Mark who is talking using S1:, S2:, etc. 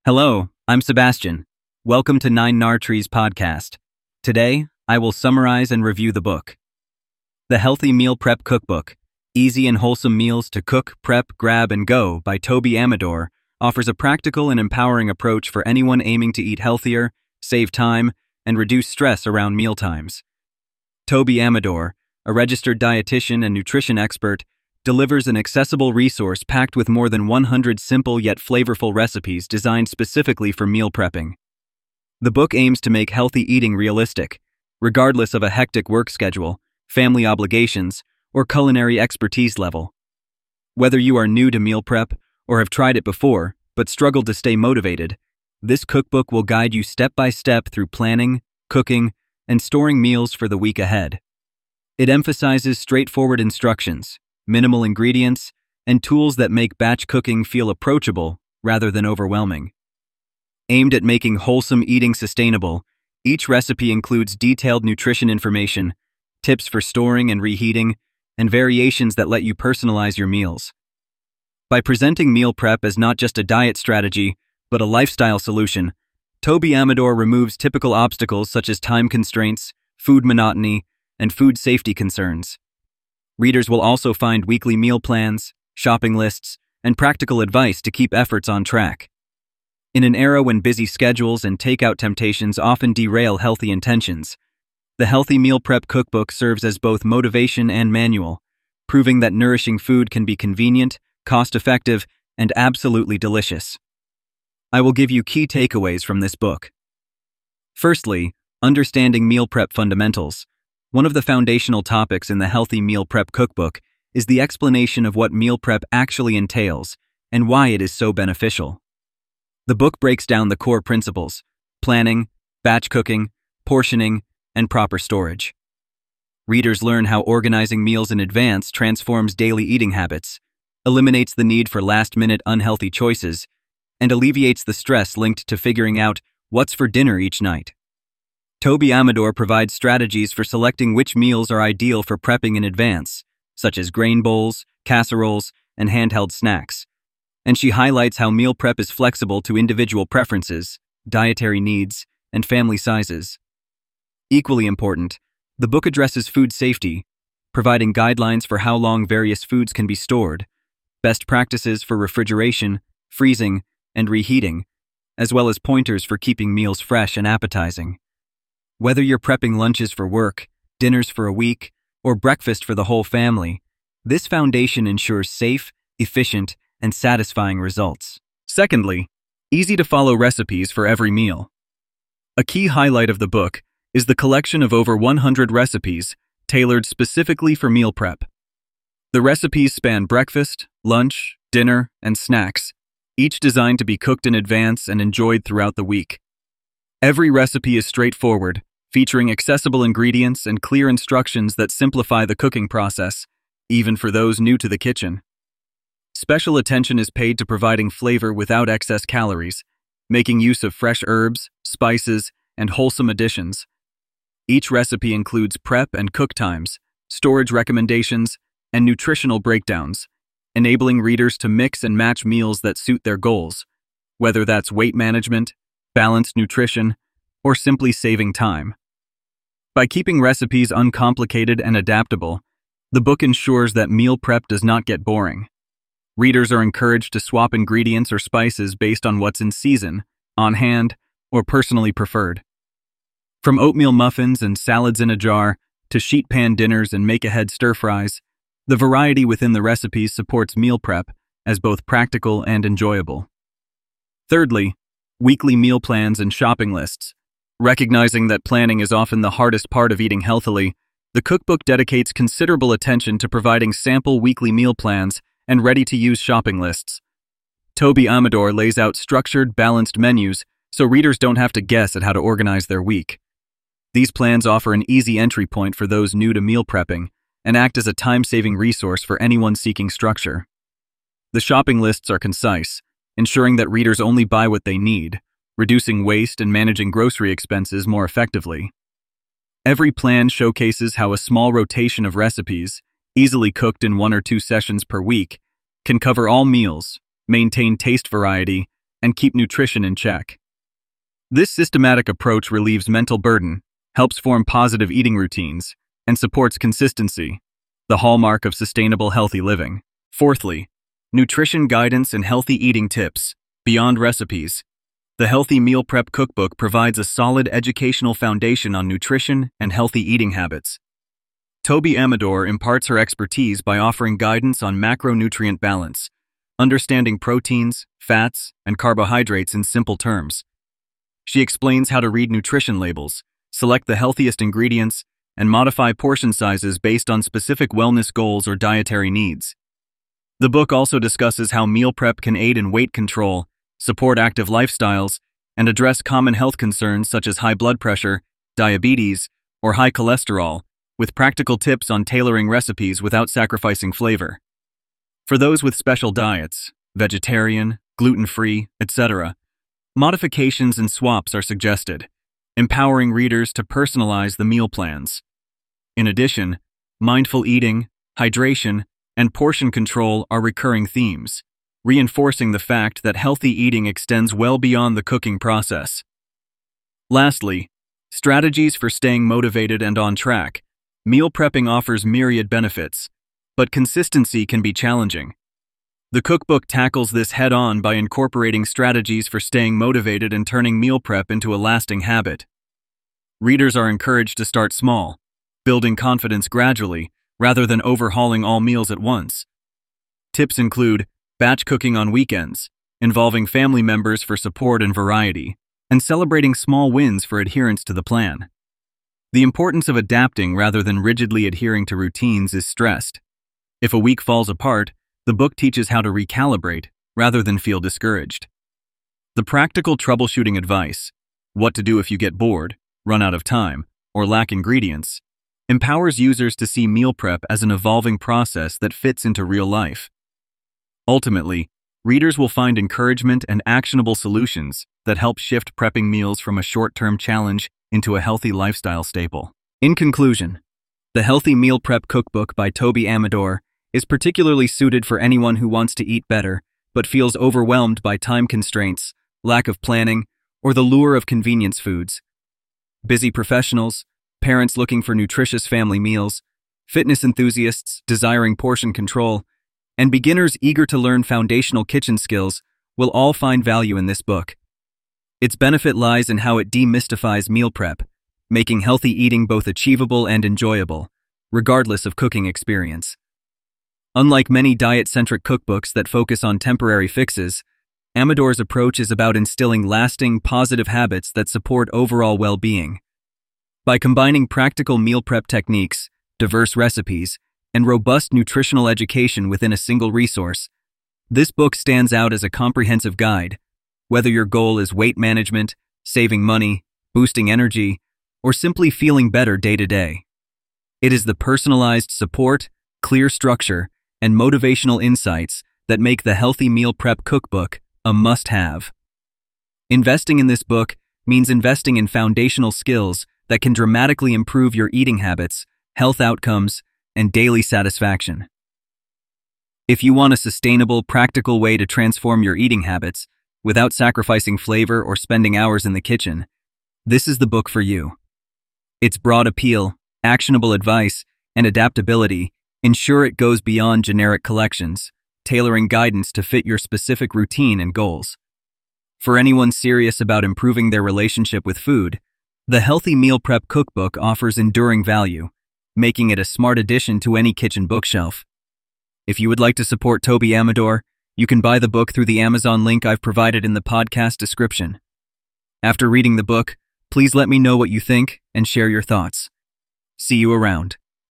S1: Hello, I'm Sebastian. Welcome to Nine Nar Trees podcast. Today, I will summarize and review the book. The Healthy Meal Prep Cookbook, Easy and Wholesome Meals to Cook, Prep, Grab, and Go by Toby Amador offers a practical and empowering approach for anyone aiming to eat healthier, save time, and reduce stress around mealtimes. Toby Amador, a registered dietitian and nutrition expert, delivers an accessible resource packed with more than 100 simple yet flavorful recipes designed specifically for meal prepping. The book aims to make healthy eating realistic, regardless of a hectic work schedule, family obligations, or culinary expertise level. Whether you are new to meal prep or have tried it before but struggled to stay motivated, this cookbook will guide you step by step through planning, cooking, and storing meals for the week ahead. It emphasizes straightforward instructions, minimal ingredients, and tools that make batch cooking feel approachable rather than overwhelming. Aimed at making wholesome eating sustainable, each recipe includes detailed nutrition information, tips for storing and reheating, and variations that let you personalize your meals. By presenting meal prep as not just a diet strategy, but a lifestyle solution, Toby Amador removes typical obstacles such as time constraints, food monotony, and food safety concerns. Readers will also find weekly meal plans, shopping lists, and practical advice to keep efforts on track. In an era when busy schedules and takeout temptations often derail healthy intentions, the Healthy Meal Prep Cookbook serves as both motivation and manual, proving that nourishing food can be convenient, cost-effective, and absolutely delicious. I will give you key takeaways from this book. Firstly, understanding meal prep fundamentals. One of the foundational topics in the Healthy Meal Prep Cookbook is the explanation of what meal prep actually entails and why it is so beneficial. The book breaks down the core principles: planning, batch cooking, portioning, and proper storage. Readers learn how organizing meals in advance transforms daily eating habits, eliminates the need for last-minute unhealthy choices, and alleviates the stress linked to figuring out what's for dinner each night. Toby Amador provides strategies for selecting which meals are ideal for prepping in advance, such as grain bowls, casseroles, and handheld snacks. And she highlights how meal prep is flexible to individual preferences, dietary needs, and family sizes. Equally important, the book addresses food safety, providing guidelines for how long various foods can be stored, best practices for refrigeration, freezing, and reheating, as well as pointers for keeping meals fresh and appetizing. Whether you're prepping lunches for work, dinners for a week, or breakfast for the whole family, this foundation ensures safe, efficient, and satisfying results. Secondly, easy-to-follow recipes for every meal. A key highlight of the book is the collection of over 100 recipes tailored specifically for meal prep. The recipes span breakfast, lunch, dinner, and snacks, each designed to be cooked in advance and enjoyed throughout the week. Every recipe is straightforward, featuring accessible ingredients and clear instructions that simplify the cooking process, even for those new to the kitchen. Special attention is paid to providing flavor without excess calories, making use of fresh herbs, spices, and wholesome additions. Each recipe includes prep and cook times, storage recommendations, and nutritional breakdowns, enabling readers to mix and match meals that suit their goals, whether that's weight management, balanced nutrition, or simply saving time. By keeping recipes uncomplicated and adaptable, the book ensures that meal prep does not get boring. Readers are encouraged to swap ingredients or spices based on what's in season, on hand, or personally preferred. From oatmeal muffins and salads in a jar to sheet pan dinners and make-ahead stir-fries, the variety within the recipes supports meal prep as both practical and enjoyable. Thirdly, weekly meal plans and shopping lists. Recognizing that planning is often the hardest part of eating healthily, the cookbook dedicates considerable attention to providing sample weekly meal plans and ready-to-use shopping lists. Toby Amador lays out structured, balanced menus so readers don't have to guess at how to organize their week. These plans offer an easy entry point for those new to meal prepping and act as a time-saving resource for anyone seeking structure. The shopping lists are concise, ensuring that readers only buy what they need, reducing waste and managing grocery expenses more effectively. Every plan showcases how a small rotation of recipes, easily cooked in 1 or 2 sessions per week, can cover all meals, maintain taste variety, and keep nutrition in check. This systematic approach relieves mental burden, helps form positive eating routines, and supports consistency, the hallmark of sustainable healthy living. Fourthly, nutrition guidance and healthy eating tips, beyond recipes. The Healthy Meal Prep Cookbook provides a solid educational foundation on nutrition and healthy eating habits. Toby Amador imparts her expertise by offering guidance on macronutrient balance, understanding proteins, fats, and carbohydrates in simple terms. She explains how to read nutrition labels, select the healthiest ingredients, and modify portion sizes based on specific wellness goals or dietary needs. The book also discusses how meal prep can aid in weight control, support active lifestyles, and address common health concerns such as high blood pressure, diabetes, or high cholesterol, with practical tips on tailoring recipes without sacrificing flavor. For those with special diets, vegetarian, gluten-free, etc., modifications and swaps are suggested, empowering readers to personalize the meal plans. In addition, mindful eating, hydration, and portion control are recurring themes, reinforcing the fact that healthy eating extends well beyond the cooking process. Lastly, strategies for staying motivated and on track. Meal prepping offers myriad benefits, but consistency can be challenging. The cookbook tackles this head-on by incorporating strategies for staying motivated and turning meal prep into a lasting habit. Readers are encouraged to start small, building confidence gradually, rather than overhauling all meals at once. Tips include batch cooking on weekends, involving family members for support and variety, and celebrating small wins for adherence to the plan. The importance of adapting rather than rigidly adhering to routines is stressed. If a week falls apart, the book teaches how to recalibrate rather than feel discouraged. The practical troubleshooting advice, what to do if you get bored, run out of time, or lack ingredients, empowers users to see meal prep as an evolving process that fits into real life. Ultimately, readers will find encouragement and actionable solutions that help shift prepping meals from a short-term challenge into a healthy lifestyle staple. In conclusion, the Healthy Meal Prep Cookbook by Toby Amador is particularly suited for anyone who wants to eat better, but feels overwhelmed by time constraints, lack of planning, or the lure of convenience foods. Busy professionals, parents looking for nutritious family meals, fitness enthusiasts desiring portion control, and beginners eager to learn foundational kitchen skills will all find value in this book. Its benefit lies in how it demystifies meal prep, making healthy eating both achievable and enjoyable, regardless of cooking experience. Unlike many diet-centric cookbooks that focus on temporary fixes, Amador's approach is about instilling lasting, positive habits that support overall well-being. By combining practical meal prep techniques, diverse recipes, and robust nutritional education within a single resource, this book stands out as a comprehensive guide. Whether your goal is weight management, saving money, boosting energy, or simply feeling better day to day, it is the personalized support, clear structure, and motivational insights that make the Healthy Meal Prep Cookbook a must-have. Investing in this book means investing in foundational skills that can dramatically improve your eating habits, health outcomes, and daily satisfaction. If you want a sustainable, practical way to transform your eating habits without sacrificing flavor or spending hours in the kitchen, this is the book for you. Its broad appeal, actionable advice, and adaptability ensure it goes beyond generic collections, tailoring guidance to fit your specific routine and goals. For anyone serious about improving their relationship with food, the Healthy Meal Prep Cookbook offers enduring value, making it a smart addition to any kitchen bookshelf. If you would like to support Toby Amador, you can buy the book through the Amazon link I've provided in the podcast description. After reading the book, please let me know what you think and share your thoughts. See you around.